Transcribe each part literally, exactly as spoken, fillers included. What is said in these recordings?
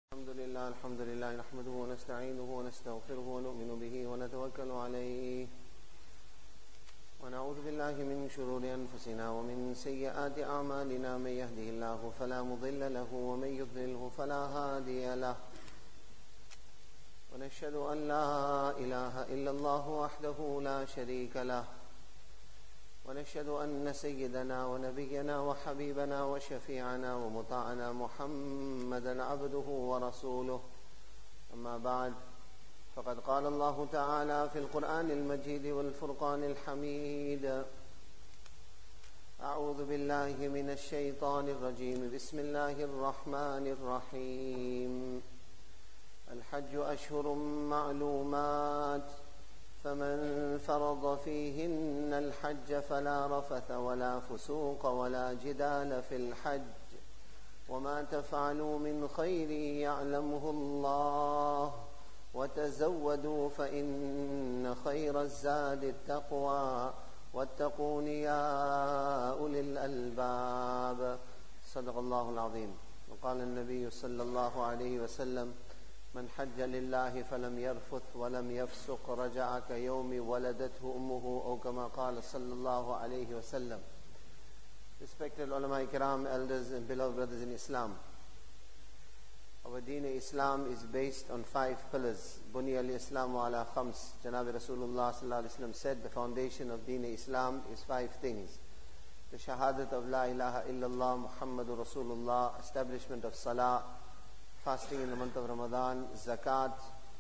الحمد لله الحمد لله نحمده ونستعينه ونستغفره ونؤمن به ونتوكل عليه ونعوذ بالله من شرور أنفسنا ومن سيئات أعمالنا من يهده الله فلا مضل له ومن يضلله فلا هادي له ونشهد أن لا إله إلا الله وحده لا شريك له ونشهد أن سيدنا ونبينا وحبيبنا وشفيعنا ومطاعنا محمدا عبده ورسوله أما بعد فقد قال الله تعالى في القرآن المجيد والفرقان الحميد أعوذ بالله من الشيطان الرجيم بسم الله الرحمن الرحيم الحج أشهر معلومات فمن فرض فيهن الحج فلا رفث ولا فسوق ولا جدال في الحج وما تفعلوا من خير يعلمه الله وتزودوا فإن خير الزاد التقوى واتقون يا أولي الألباب صدق الله العظيم. وقال النبي صلى الله عليه وسلم من حج لله فلم يرفث ولم يفسق رجع كيوم ولدته أمه أو كما قال صلى الله عليه وسلم. Respected ulama kiram, elders and beloved brothers in Islam, our deen Islam is based on five pillars. Buni al-Islam wa ala khams. Janabi Rasulullah sallallahu alaihi wasallam said the foundation of deen Islam is five things: the shahadat of la ilaha illallah Muhammadur Rasulullah, establishment of salah, fasting in the month of Ramadan, zakat,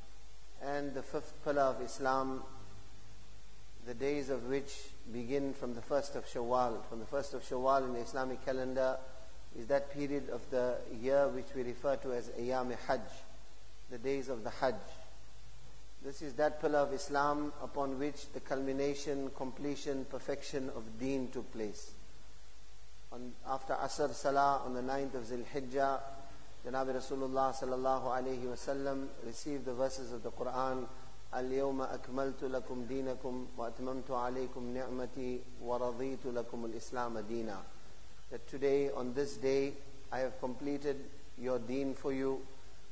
and the fifth pillar of Islam, the days of which begin from the first of Shawwal. From the first of Shawwal in the Islamic calendar is that period of the year which we refer to as Ayyam Hajj, the days of the Hajj. This is that pillar of Islam upon which the culmination, completion, perfection of deen took place. On, after Asr Salah on the ninth of Zil Hijjah, Janabi Rasulullah sallallahu alayhi wa sallam received the verses of the Quran, Al-Yawma akmaltu lakum deenakum wa atmamtu alaykum ni'mati wa raditu lakum al-Islam deena. That today, on this day, I have completed your deen for you.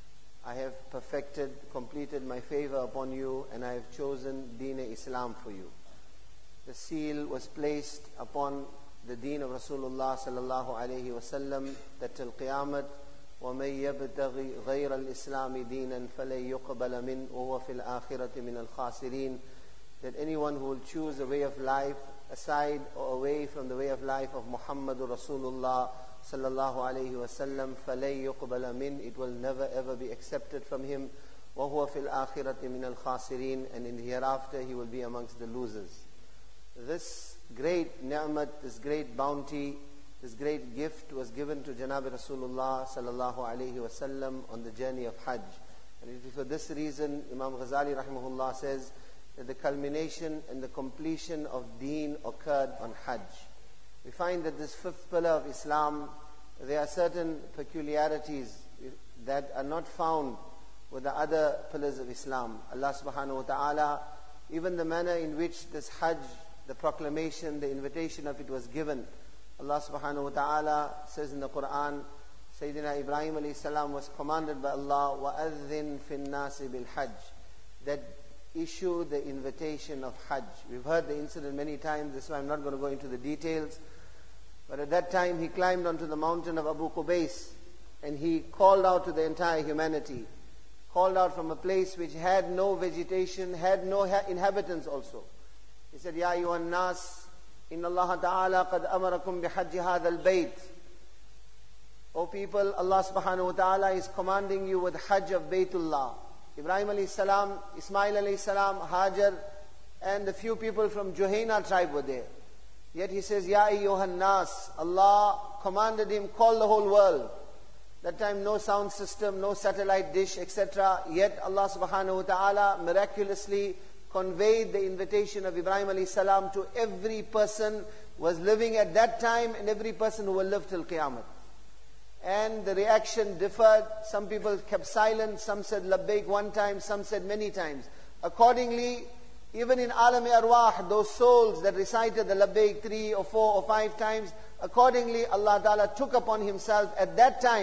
I have perfected, completed my favor upon you, and I have chosen deen Islam for you. The seal was placed upon the deen of Rasulullah sallallahu alayhi wa sallam that till Qiyamah, وَمَنْ يَبْتَغِي غَيْرَ الْإِسْلَامِ دِينًا فَلَنْ يُقْبَلَ مِنْهُ وَهُوَ فِي الْآخِرَةِ مِنَ الْخَاسِرِينَ. That anyone who will choose a way of life aside or away from the way of life of Muhammadur Rasulullah sallallahu alayhi wa sallam, فَلَنْ يُقْبَلَ مِنْهُ, it will never ever be accepted from him. وَهُوَ فِي الْآخِرَةِ مِنَ الْخَاسِرِينَ, and in the hereafter he will be amongst the losers. This great ni'mat, this great bounty, this great gift was given to Janabi Rasulullah sallallahu alayhi wa sallam on the journey of Hajj. And it is for this reason Imam Ghazali rahimahullah says that the culmination and the completion of deen occurred on Hajj. We find that this fifth pillar of Islam, there are certain peculiarities that are not found with the other pillars of Islam. Allah subhanahu wa ta'ala, even the manner in which this Hajj, the proclamation, the invitation of it was given, Allah subhanahu wa ta'ala says in the Quran, Sayyidina Ibrahim alayhi salam was commanded by Allah, وَأَذِّن فِي النَّاسِ بِالْحَجِّ, that issue the invitation of Hajj. We've heard the incident many times, this is why I'm not going to go into the details. But at that time he climbed onto the mountain of Abu Qubais and he called out to the entire humanity. Called out from a place which had no vegetation, had no inhabitants also. He said, Ya ayyuhan nas, Inna Allah Ta'ala qad amarakum bihajji hadha al-bayt. O people, Allah subhanahu wa ta'ala is commanding you with Hajj of Baytullah. Ibrahim alayhi salam, Ismail alayhi salam, Hajar, and the few people from Juhayna tribe were there. Yet he says, Ya ayyuhan nas, Allah commanded him, call the whole world. That time no sound system, no satellite dish, et cetera. Yet Allah subhanahu wa ta'ala miraculously conveyed the invitation of Ibrahim alayhi salam to every person who was living at that time and every person who will live till Qiyamah. And the reaction differed. Some people kept silent, some said labbaik one time, some said many times. Accordingly, even in Alam-e Arwah, those souls that recited the labbaik three or four or five times, accordingly Allah Ta'ala took upon himself at that time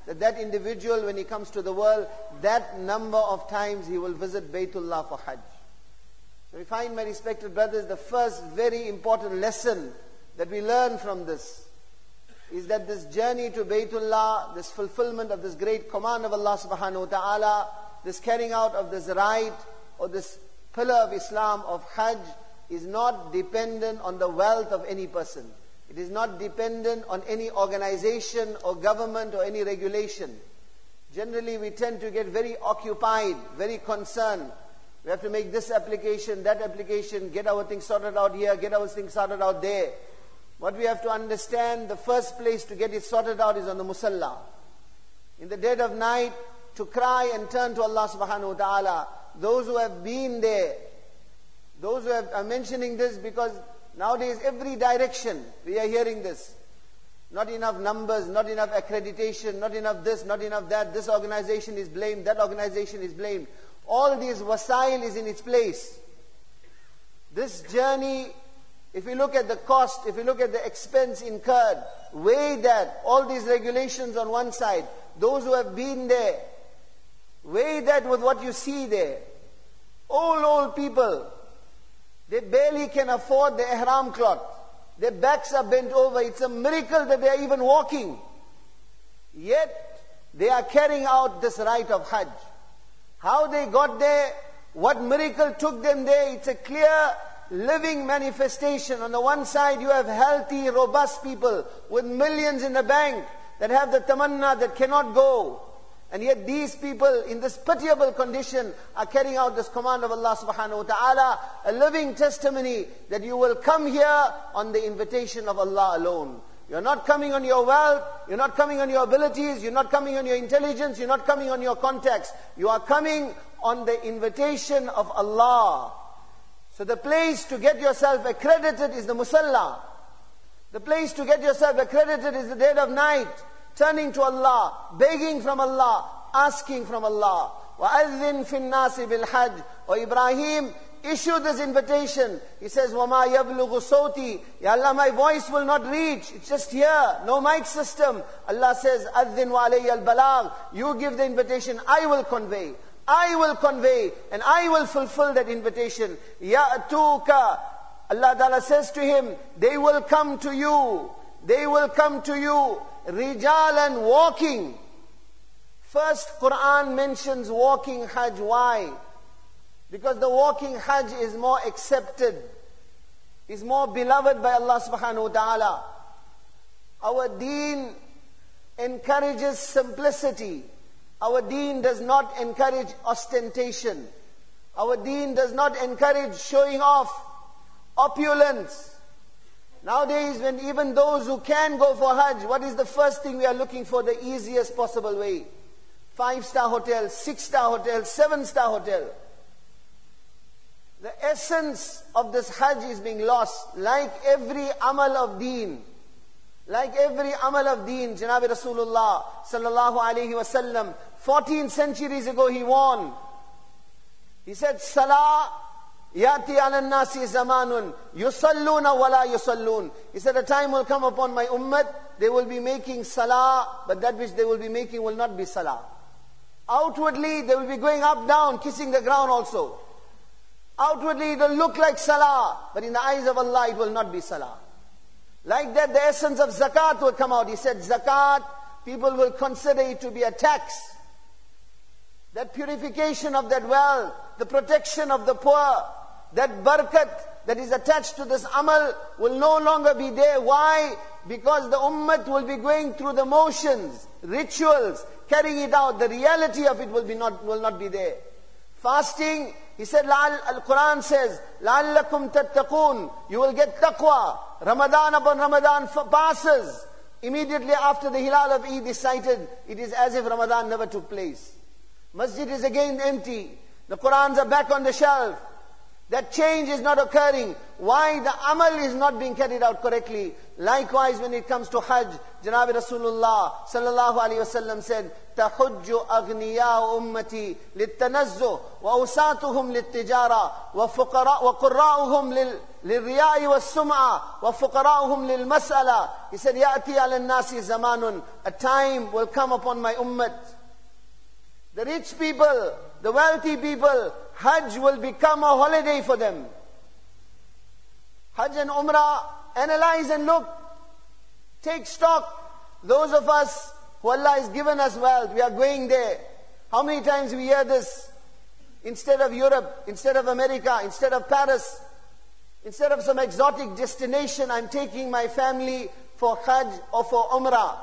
that that individual, when he comes to the world, that number of times he will visit Baytullah for Hajj. So we find, my respected brothers, the first very important lesson that we learn from this is that this journey to Baytullah, this fulfillment of this great command of Allah subhanahu wa ta'ala, this carrying out of this rite or this pillar of Islam of Hajj is not dependent on the wealth of any person. It is not dependent on any organization or government or any regulation. Generally, we tend to get very occupied, very concerned. We have to make this application, that application, get our things sorted out here, get our things sorted out there. What we have to understand, the first place to get it sorted out is on the musalla. In the dead of night, to cry and turn to Allah subhanahu wa ta'ala. Those who have been there, those who have, I'm mentioning this because nowadays every direction we are hearing this. Not enough numbers, not enough accreditation, not enough this, not enough that. This organization is blamed, that organization is blamed. All these wasail is in its place. This journey, if we look at the cost, if we look at the expense incurred, weigh that, all these regulations on one side, those who have been there, weigh that with what you see there. Old, old people, they barely can afford the ihram cloth. Their backs are bent over. It's a miracle that they are even walking. Yet, they are carrying out this rite of Hajj. How they got there, what miracle took them there, it's a clear, living manifestation. On the one side, you have healthy, robust people with millions in the bank that have the tamanna that cannot go. And yet these people in this pitiable condition are carrying out this command of Allah subhanahu wa ta'ala, a living testimony that you will come here on the invitation of Allah alone. You're not coming on your wealth, you're not coming on your abilities, you're not coming on your intelligence, you're not coming on your contacts. You are coming on the invitation of Allah. So the place to get yourself accredited is the musalla. The place to get yourself accredited is the dead of night. Turning to Allah, begging from Allah, asking from Allah. وَأَذِّن فِي النَّاسِ بِالْحَجِّ. O Ibrahim, issue this invitation. He says, وَمَا يَبْلُغُ صَوْتِي. Ya Allah, my voice will not reach. It's just here. No mic system. Allah says, أَذِّن وَعَلَيَّ الْبَلَاغِ. You give the invitation, I will convey. I will convey, and I will fulfill that invitation. يَأْتُوكَ. Allah Ta'ala says to him, they will come to you. They will come to you. Rijalan, walking. First, Quran mentions walking Hajj. Why? Because the walking Hajj is more accepted, is more beloved by Allah subhanahu wa ta'ala. Our deen encourages simplicity. Our deen does not encourage ostentation. Our deen does not encourage showing off, opulence. Nowadays, when even those who can go for Hajj, what is the first thing we are looking for? The easiest possible way. Five-star hotel, six-star hotel, seven-star hotel. The essence of this Hajj is being lost. Like every amal of deen. Like every amal of deen, Janabi Rasulullah sallallahu alayhi wa sallam, fourteen centuries ago he warned. He said, Salah Yati ala nasi zamanun yusalluna wala yusallun. He said, a time will come upon my ummah, they will be making salah, but that which they will be making will not be salah. Outwardly, they will be going up, down, kissing the ground also. Outwardly, it will look like salah, but in the eyes of Allah, it will not be salah. Like that, the essence of zakat will come out. He said, zakat, people will consider it to be a tax. That purification of that wealth, the protection of the poor, that barakat that is attached to this amal will no longer be there. Why? Because the ummah will be going through the motions, rituals, carrying it out. The reality of it will be not will not be there. Fasting, he said, Al-Quran says, لَعَلَّكُمْ تَتَّقُونَ. You will get taqwa. Ramadan upon Ramadan passes. Immediately after the Hilal of Eid is sighted, it is as if Ramadan never took place. Masjid is again empty. The Qurans are back on the shelf. That change is not occurring. Why? The amal is not being carried out correctly. Likewise, when it comes to Hajj, Janabi Rasulullah sallallahu alaihi wasallam said, "Tahujju aghniya'u ummati lit-tanazzuh wa awsatuhum lit-tijara wa fuqara wa qurra'uhum lil-riya'i was-sum'a wa fuqara'uhum lil-mas'ala." He said, "Ya'ti 'ala an-nasi zamanun." A time will come upon my ummah. The rich people, the wealthy people, Hajj will become a holiday for them. Hajj and Umrah, analyze and look. Take stock. Those of us who Allah has given us wealth, we are going there. How many times we hear this? Instead of Europe, instead of America, instead of Paris, instead of some exotic destination, I'm taking my family for Hajj or for Umrah.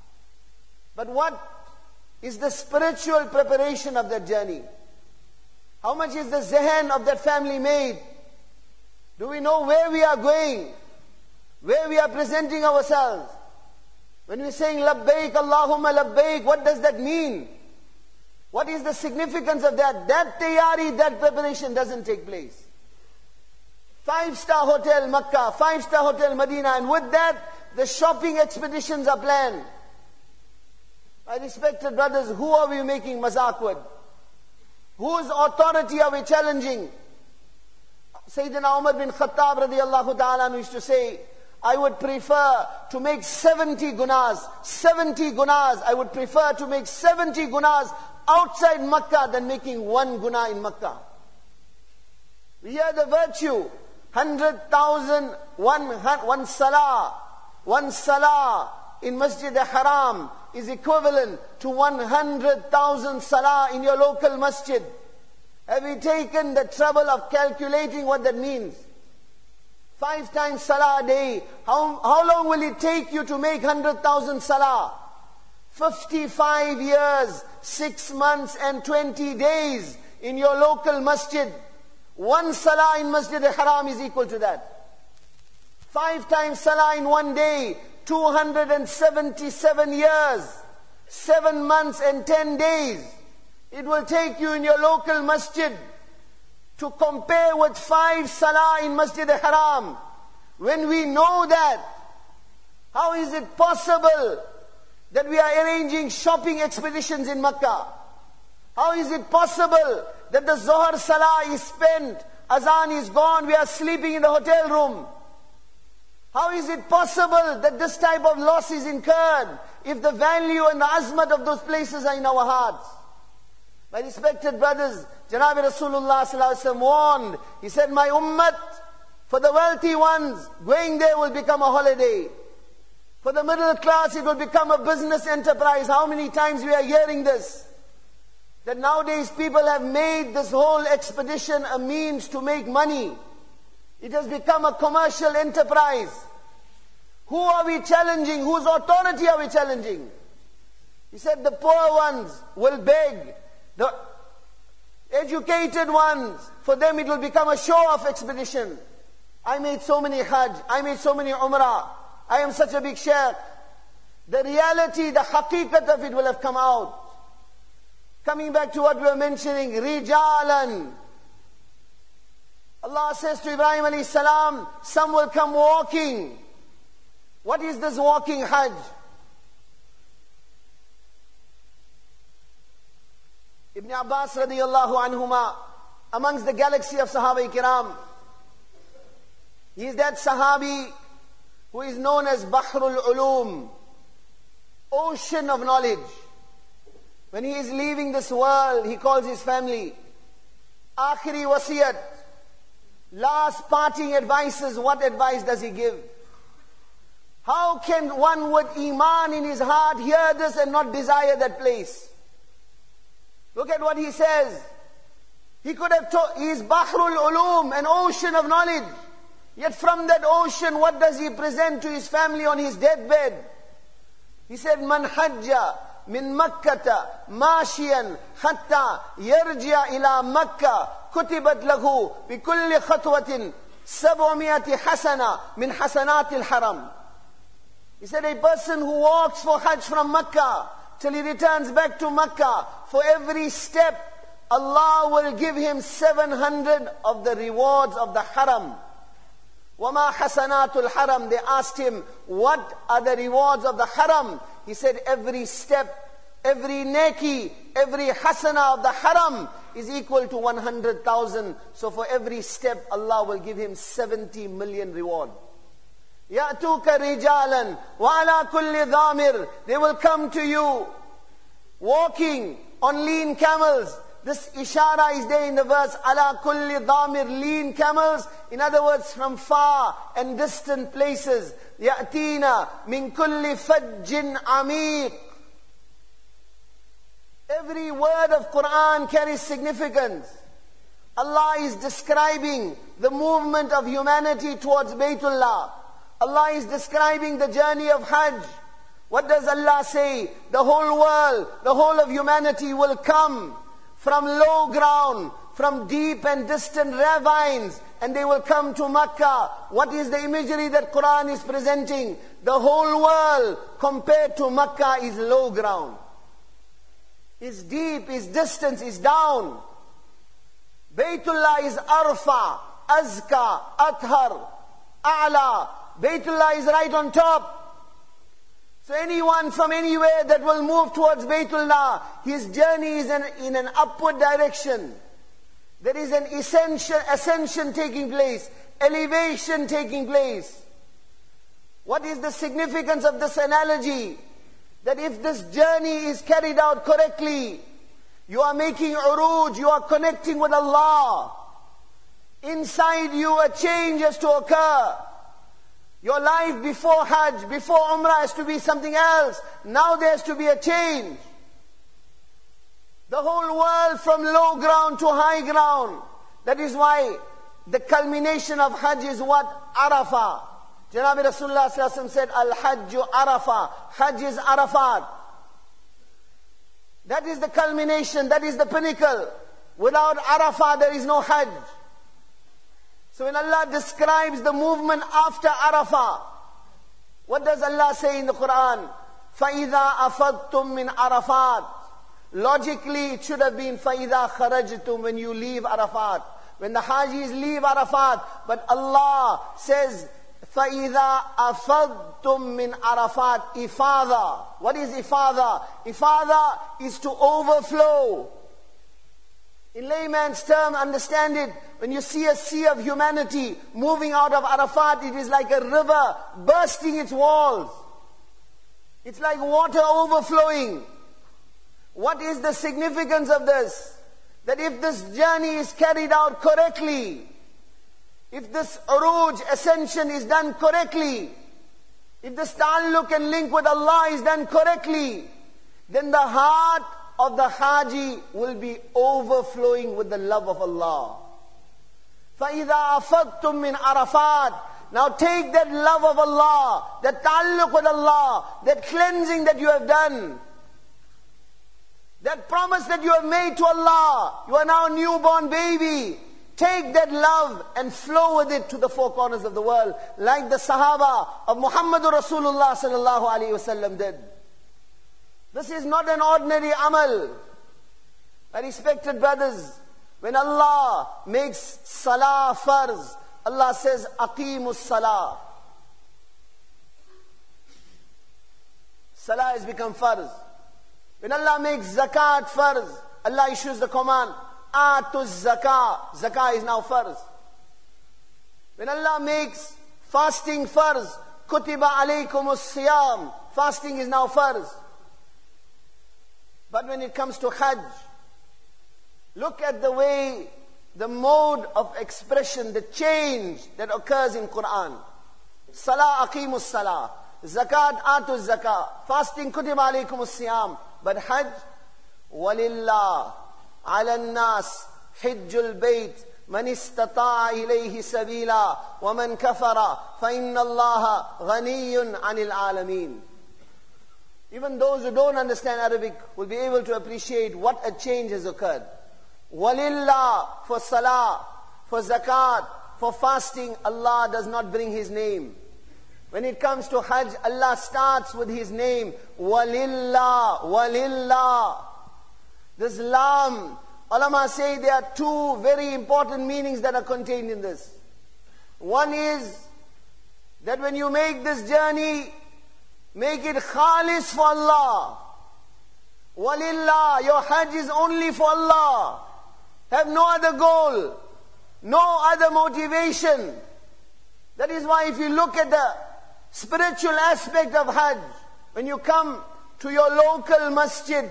But what is the spiritual preparation of that journey? How much is the zehen of that family made? Do we know where we are going? Where we are presenting ourselves? When we're saying labbaik Allahumma labbaik, what does that mean? What is the significance of that? That tayari, that preparation doesn't take place. Five-star hotel Makkah, five-star hotel Medina, and with that, the shopping expeditions are planned. My respected brothers, who are we making mazak with? Whose authority are we challenging? Sayyidina Umar bin Khattab radiyallahu ta'ala used to say, I would prefer to make seventy gunas, seventy gunas, I would prefer to make seventy gunas outside Makkah than making one guna in Makkah. We hear the virtue, one hundred thousand, one, one salah, one salah in Masjid al-Haram is equivalent to one hundred thousand salah in your local masjid. Have you taken the trouble of calculating what that means? Five times salah a day. How, how long will it take you to make one hundred thousand salah? fifty-five years, six months and twenty days in your local masjid. One salah in Masjid al-Haram is equal to that. Five times salah in one day, two hundred seventy-seven years, seven months and ten days. It will take you in your local masjid to compare with five salah in Masjid al-Haram. When we know that, how is it possible that we are arranging shopping expeditions in Makkah? How is it possible that the Zohar salah is spent, Azan is gone, we are sleeping in the hotel room? How is it possible that this type of loss is incurred if the value and the azmat of those places are in our hearts? My respected brothers, Janabi Rasulullah sallallahu alaihi wasallam warned. He said, my ummah, for the wealthy ones, going there will become a holiday. For the middle class, it will become a business enterprise. How many times we are hearing this? That nowadays people have made this whole expedition a means to make money. It has become a commercial enterprise. Who are we challenging? Whose authority are we challenging? He said the poor ones will beg. The educated ones, for them it will become a show-off expedition. I made so many Hajj, I made so many Umrah, I am such a big sheikh. The reality, the haqiqat of it will have come out. Coming back to what we were mentioning, Rijalan. Allah says to Ibrahim alayhi salam, some will come walking. What is this walking Hajj? Ibn Abbas radiyallahu anhuma, amongst the galaxy of Sahaba Kiram, he is that Sahabi who is known as Bahrul Ulum, ocean of knowledge. When he is leaving this world, he calls his family, Akhiri wasiyat, last parting advices. What advice does he give? How can one with iman in his heart hear this and not desire that place? Look at what he says. He could have told, he is Bahrul Ulum, an ocean of knowledge. Yet from that ocean, what does he present to his family on his deathbed? He said, Man hajja min makkata mashiyan hatta yarji'a ila makkah kutibat lahu bi kulli khatwatin sab'umiyati hasana min hasanatil haram. He said, a person who walks for Hajj from Makkah till he returns back to Makkah, for every step Allah will give him seven hundred of the rewards of the haram. وَمَا حَسَنَاتُ الْحَرَمِ. They asked him, what are the rewards of the haram? He said, every step, every neki, every hasana of the haram is equal to one hundred thousand. So for every step, Allah will give him seventy million reward. يَأْتُوكَ رِجَالًا وَعَلَى كُلِّ ضَامِرٍ. They will come to you, walking on lean camels. This ishara is there in the verse, ala kulli dhamir, lean camels. In other words, from far and distant places. Ya'tina min kulli fajjin amiq. Every word of Quran carries significance. Allah is describing the movement of humanity towards Baytullah. Allah is describing the journey of Hajj. What does Allah say? The whole world, the whole of humanity will come from low ground, from deep and distant ravines, and they will come to Makkah. What is the imagery that Quran is presenting? The whole world compared to Makkah is low ground. Is deep, is distance, is down. Baytullah is Arfa, Azka, Athar, A'la. Baytullah is right on top. So anyone from anywhere that will move towards Baytullah, his journey is in, in an upward direction. There is an ascension, ascension taking place, elevation taking place. What is the significance of this analogy? That if this journey is carried out correctly, you are making uruj, you are connecting with Allah. Inside you a change has to occur. Your life before Hajj, before Umrah has to be something else. Now there has to be a change. The whole world from low ground to high ground. That is why the culmination of Hajj is what? Arafah. Janabi Rasulullah sallallahu alaihi wasallam said, Al-Hajju Arafah. Hajj is Arafat. That is the culmination, that is the pinnacle. Without Arafah there is no Hajj. So when Allah describes the movement after Arafah, what does Allah say in the Quran? فَإِذَا أَفَضْتُم مِّنْ عَرَفَاتٍ. Logically it should have been فَإِذَا خَرَجْتُم, when you leave Arafat. When the Hajis leave Arafat. But Allah says, فَإِذَا أَفَضْتُم مِّنْ عَرَفَاتٍ. Ifada. What is ifada? Ifada is to overflow. In layman's term, understand it. When you see a sea of humanity moving out of Arafat, it is like a river bursting its walls. It's like water overflowing. What is the significance of this? That if this journey is carried out correctly, if this uruj, ascension, is done correctly, if this ta'alluq and link with Allah is done correctly, then the heart of the Haji will be overflowing with the love of Allah. فَإِذَا أَفَضْتُم مِّنْ عَرَفَاتٍ. Now take that love of Allah, that ta'alluq with Allah, that cleansing that you have done, that promise that you have made to Allah, you are now a newborn baby. Take that love and flow with it to the four corners of the world, like the Sahaba of Muhammadur Rasulullah sallallahu alaihi wasallam did. This is not an ordinary amal. My respected brothers, when Allah makes salah farz, Allah says, Aqimus salah. Salah has become farz. When Allah makes zakat farz, Allah issues the command, Atuz zakah. Zakah is now farz. When Allah makes fasting farz, Kutiba alaykumus siyam. Fasting is now farz. But when it comes to Hajj, look at the way, the mode of expression, the change that occurs in Quran. Salah, aqimus salah. Zakat, atuz zakah. Fasting, kutiba alaykumus siyam. But Hajj, walillah, ala nas, hijjul bayt, man istata'a ilayhi sabila, wa man kafara, fa inna allaha ghaniyun anil alameen. Even those who don't understand Arabic will be able to appreciate what a change has occurred. Walillah, for salah, for zakat, for fasting, Allah does not bring His name. When it comes to Hajj, Allah starts with His name. Walillah, walillah. This lam ulama say there are two very important meanings that are contained in this. One is that when you make this journey, make it khalis for Allah. Walillah, your hajj is only for Allah. Have no other goal, no other motivation. That is why if you look at the spiritual aspect of hajj, when you come to your local masjid,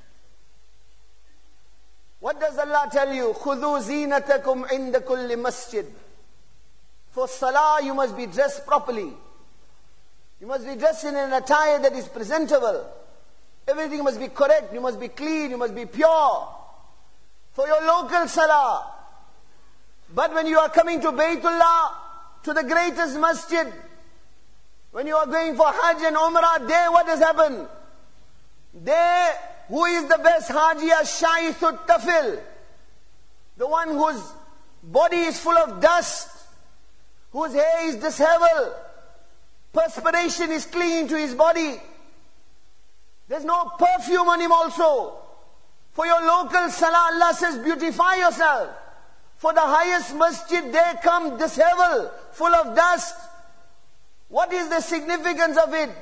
what does Allah tell you? خُذُوا زِينَتَكُمْ عِنْدَ كُلِّ masjid. For salah, you must be dressed properly. You must be dressed in an attire that is presentable. Everything must be correct. You must be clean. You must be pure. For your local salah. But when you are coming to Baytullah, to the greatest masjid, when you are going for Hajj and Umrah, there what has happened? There, who is the best Haji? Ash-Shaythut Tafil. The one whose body is full of dust, whose hair is disheveled, perspiration is clinging to his body. There's no perfume on him also. For your local salah, Allah says, beautify yourself. For the highest masjid, there come disheveled, full of dust. What is the significance of it?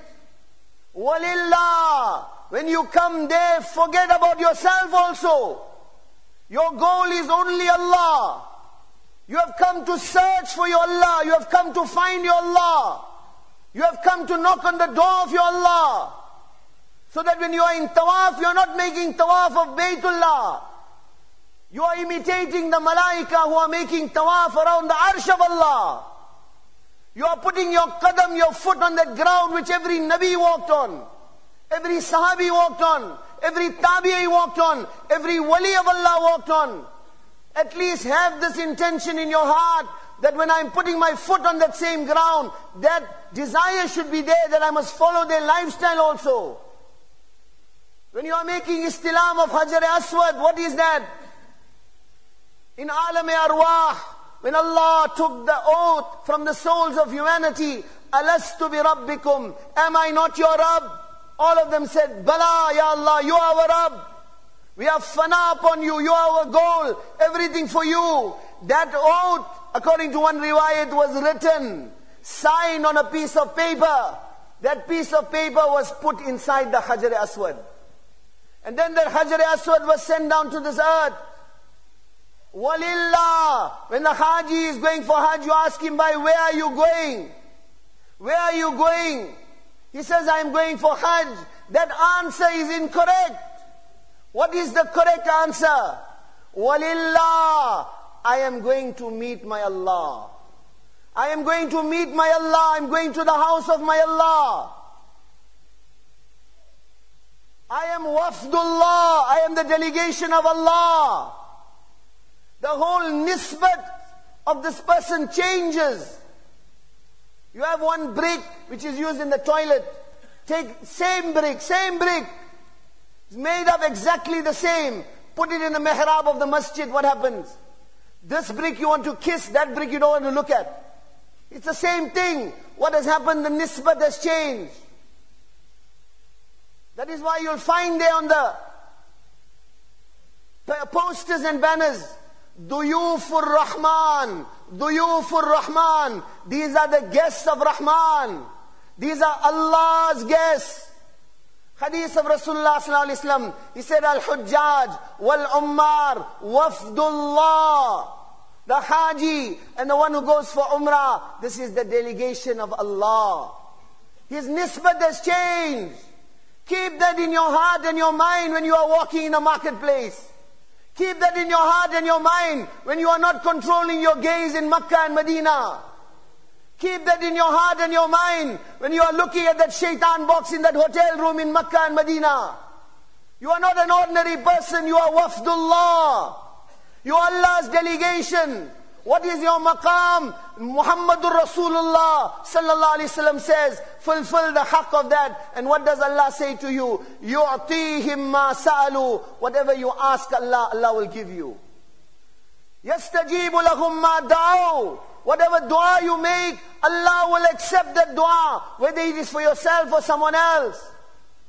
Walillah. When you come there, forget about yourself also. Your goal is only Allah. You have come to search for your Allah. You have come to find your Allah. You have come to knock on the door of your Allah. So that when you are in tawaf, you are not making tawaf of Baytullah. You are imitating the malaika who are making tawaf around the arsh of Allah. You are putting your qadam, your foot on that ground which every Nabi walked on. Every Sahabi walked on. Every Tabi'i walked on. Every Wali of Allah walked on. At least have this intention in your heart that when I'm putting my foot on that same ground, that desire should be there that I must follow their lifestyle also. When you are making istilam of Hajar Aswad, what is that? In Alam-e Arwah, when Allah took the oath from the souls of humanity, Alastu bi Rabbikum, am I not your Rabb? All of them said, Bala, Ya Allah, you are our Rabb. We have fana upon you, you are our goal, everything for you. That oath, according to one riwayat, was written, signed on a piece of paper. That piece of paper was put inside the Hajar Aswad. And then that Hajar Aswad was sent down to this earth. Walillah, when the Haji is going for Hajj, you ask him, by where are you going? Where are you going? He says, I am going for Hajj. That answer is incorrect. What is the correct answer? Walillah, I am going to meet my Allah. I am going to meet my Allah. I am going to the house of my Allah. I am wafdullah. I am the delegation of Allah. The whole nisbat of this person changes. You have one brick which is used in the toilet. Take same brick, same brick. It's made up exactly the same. Put it in the mihrab of the masjid, what happens? This brick you want to kiss, that brick you don't want to look at. It's the same thing. What has happened? The nisbat has changed. That is why you'll find there on the posters and banners, Duyufur Rahman, Duyufur Rahman. These are the guests of Rahman. These are Allah's guests. Hadith of Rasulullah sallallahu alaihi wasallam. He said, Al-Hujjaj wal-Ummar wafdullah. The Haji and the one who goes for Umrah, this is the delegation of Allah. His nisbat has changed. Keep that in your heart and your mind when you are walking in a marketplace. Keep that in your heart and your mind when you are not controlling your gaze in Makkah and Medina. Keep that in your heart and your mind when you are looking at that shaitan box in that hotel room in Makkah and Medina. You are not an ordinary person, you are wafdullah. You are Allah's delegation. What is your maqam? Muhammadur Rasulullah sallallahu alaihi wasallam says, fulfill the haqq of that. And what does Allah say to you? Yu'tihim ma sa'alu. Whatever you ask Allah, Allah will give you. Yastajibu lahum ma da'u. Whatever dua you make, Allah will accept that dua, whether it is for yourself or someone else.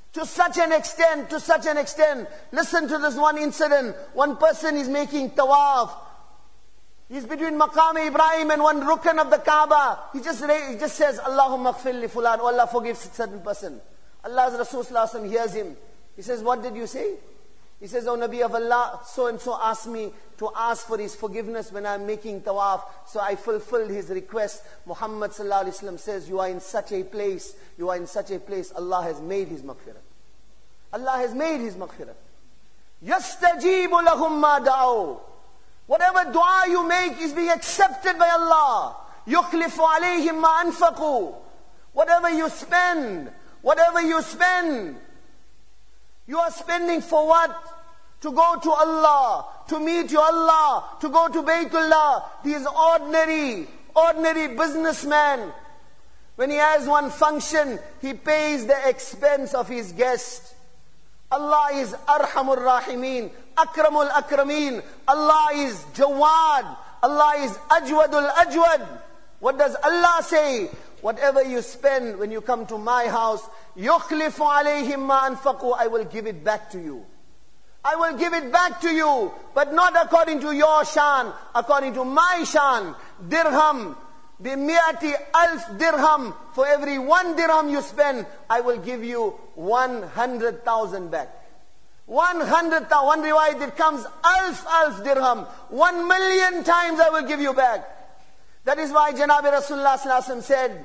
To such an extent, to such an extent. Listen to this one incident. One person is making tawaf. He's between Maqam Ibrahim and one rukn of the Kaaba. He just, he just says, Allahumma ghfir li fulan. Oh, Allah forgives a certain person. Allah's Rasul sallallahu alaihi wasallam hears him. He says, what did you say? He says, oh Nabi of Allah, so and so asked me to ask for his forgiveness when I'm making tawaf. So I fulfilled his request. Muhammad sallallahu alaihi wasallam says, you are in such a place, you are in such a place, Allah has made his maghfirah. Allah has made his maghfirah. يَسْتَجِيبُ لَهُمْ مَا دَعَوْا. Whatever dua you make is being accepted by Allah. يُخْلِفُ عَلَيْهِمْ مَا أَنفَقُوا. Whatever you spend, whatever you spend, you are spending for what? To go to Allah, to meet your Allah, to go to Baytullah. These ordinary, ordinary businessman, when he has one function, he pays the expense of his guest. Allah is Arhamur Rahimeen, Akramul Akrameen. Allah is Jawad. Allah is Ajwadul Ajwad. What does Allah say? Whatever you spend when you come to my house, يُخْلِفُ عَلَيْهِمْ مَا أَنفَقُوا. I will give it back to you. I will give it back to you, but not according to your shan, according to my shan. Dirham, bimi'ati alf dirham. For every one dirham you spend, I will give you one hundred thousand back. One hundred thousand. One riwayat it comes alf alf dirham. One million times I will give you back. That is why Janabi Rasulullah sallallahu alaihi wasallam said,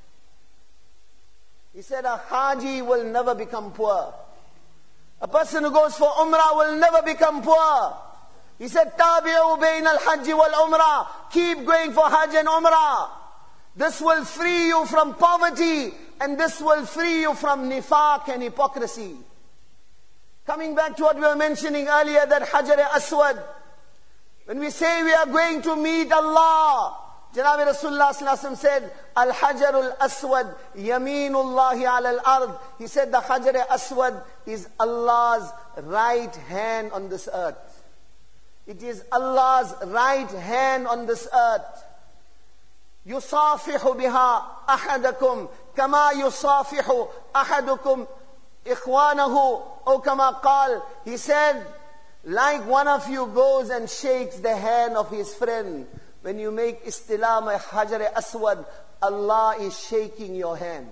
he said, a haji will never become poor. A person who goes for umrah will never become poor. He said, tabi'u bayn al-hajj wal-umrah. Keep going for hajj and umrah. This will free you from poverty, and this will free you from nifaq and hypocrisy. Coming back to what we were mentioning earlier, that Hajar Aswad. When we say we are going to meet Allah, Janabi Rasulullah sallallahu alaihi wasallam said, Al-Hajarul Aswad, Yaminullahi ala al-ard. He said the Hajar Aswad is Allah's right hand on this earth. It is Allah's right hand on this earth. Yusafihu biha ahadakum kama yusafihu ahadukum ikhwanahu o kama qal. He said, like one of you goes and shakes the hand of his friend. When you make istilam a Hajar Aswad, Allah is shaking your hand.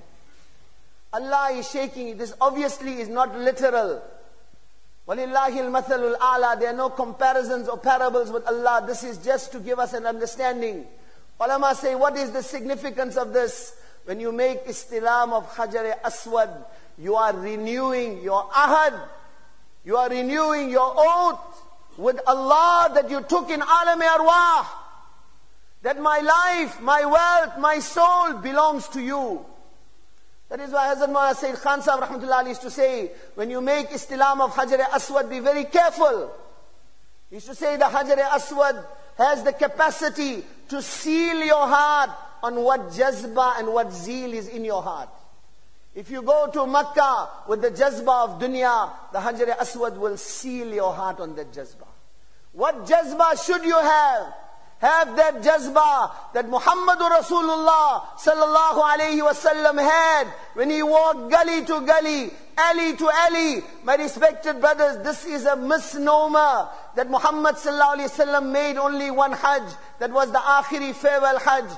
Allah is shaking it. This obviously is not literal. وَلِلَّهِ الْمَثَلُ الْأَعْلَى. There are no comparisons or parables with Allah. This is just to give us an understanding. Ulama say, what is the significance of this? When you make istilam of Hajar Aswad, you are renewing your ahad. You are renewing your oath with Allah that you took in Alam Arwah. That my life, my wealth, my soul belongs to you. That is why Hazrat Maulana Sayyid Khan Sahib Rahmatullah Ali used to say, when you make istilam of Hajar Aswad, be very careful. He used to say the Hajar Aswad has the capacity to seal your heart on what jazba and what zeal is in your heart. If you go to Makkah with the jazba of dunya, the Hajar Aswad will seal your heart on that jazba. What jazba should you have? Have that jazba that Muhammadur Rasulullah sallallahu alayhi wasallam had when he walked gully to gully, alley to alley. My respected brothers, this is a misnomer that Muhammad sallallahu alayhi wasallam made only one hajj. That was the akhiri farewell hajj.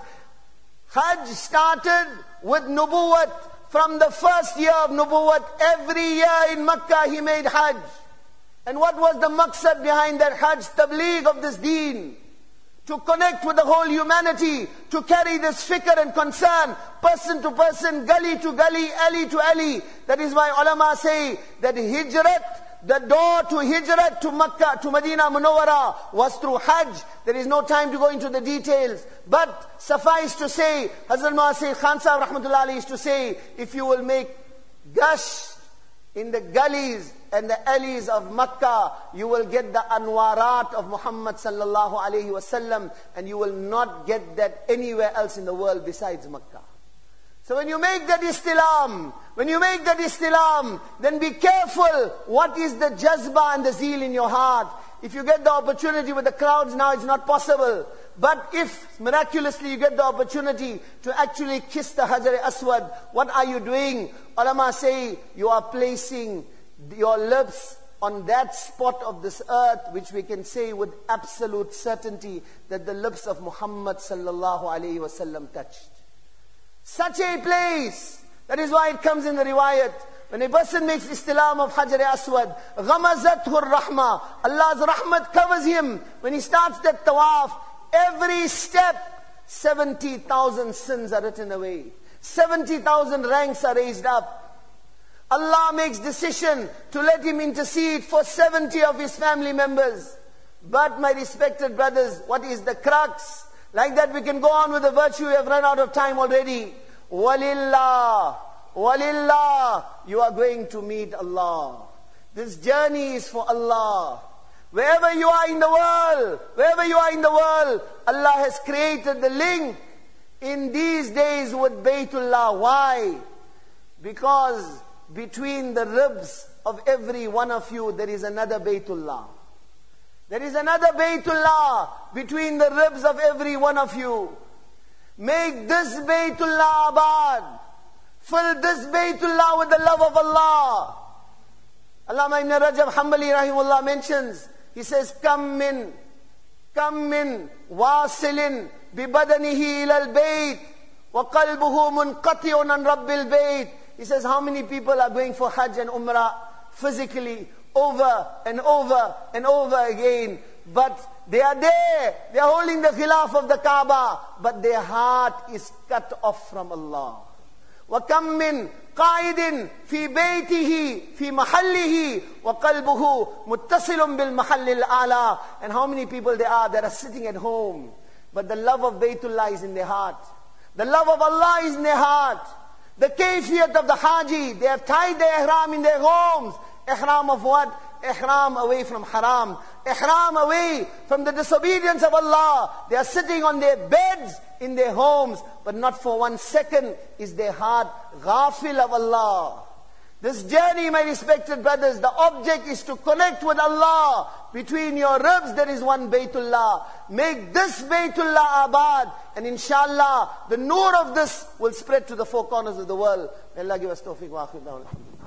Hajj started with nubuwwat. From the first year of nubuwwat, every year in Makkah he made hajj. And what was the maqsad behind that hajj? Tabligh of this deen. To connect with the whole humanity, to carry this fikr and concern, person to person, gully to gully, alley to alley. That is why ulama say that hijrat, the door to hijrat to Makkah, to Medina Munawwara was through hajj. There is no time to go into the details. But suffice to say, Hazrat Maulana Sayyid Khan Sahib Rahmatullah Ali used to say, if you will make gush in the gullies and the alleys of Makkah, you will get the anwarat of Muhammad sallallahu alayhi wasallam, and you will not get that anywhere else in the world besides Makkah. So when you make that istilam, when you make that istilam, then be careful what is the jazba and the zeal in your heart. if you get the opportunity with the crowds now, it's not possible. But if miraculously you get the opportunity to actually kiss the Hajar Aswad, what are you doing? Ulama say, you are placing your lips on that spot of this earth, which we can say with absolute certainty that the lips of Muhammad sallallahu alayhi wasallam touched. Such a place. That is why it comes in the riwayat. When a person makes istilam of Hajar Aswad, ghamazathu rahmah, Allah's rahmat covers him. When he starts that tawaf, every step, seventy thousand sins are written away. seventy thousand ranks are raised up. Allah makes decision to let him intercede for seventy of his family members. But my respected brothers, what is the crux? Like that we can go on with the virtue, we have run out of time already. Walillah, walillah, you are going to meet Allah. This journey is for Allah. Wherever you are in the world, wherever you are in the world, Allah has created the link in these days with Baytullah. Why? Because between the ribs of every one of you, there is another Baytullah. There is another Baytullah between the ribs of every one of you. Make this Baytullah abad. Fill this Baytullah with the love of Allah. Allama Ibn Rajab Hanbali rahimahullah mentions, he says, Kam min, kam min wasilin bibadanihi ilal bayt wa qalbuhu munqati'un an rabbil bayt. He says, how many people are going for Hajj and Umrah physically over and over and over again, but they are there, they are holding the khilaf of the Kaaba, but their heart is cut off from Allah. وَكَمْ مِنْ قَائِدٍ فِي بَيْتِهِ فِي مَحَلِّهِ وَقَلْبُهُ مُتَّصِلٌ بِالْمَحَلِّ الْأَعْلَى. And how many people there are that are sitting at home, but the love of Baytullah is in their heart. The love of Allah is in their heart. The kayfiyat of the Haji, they have tied their ihram in their homes. Ihram of what? Ihram away from haram. Ihram away from the disobedience of Allah. They are sitting on their beds in their homes, but not for one second is their heart ghafil of Allah. This journey, my respected brothers, the object is to connect with Allah. Between your ribs there is one Baytullah. Make this Baytullah abad, and inshallah the nur of this will spread to the four corners of the world. May Allah give us tawfiq wa akhir da'wana.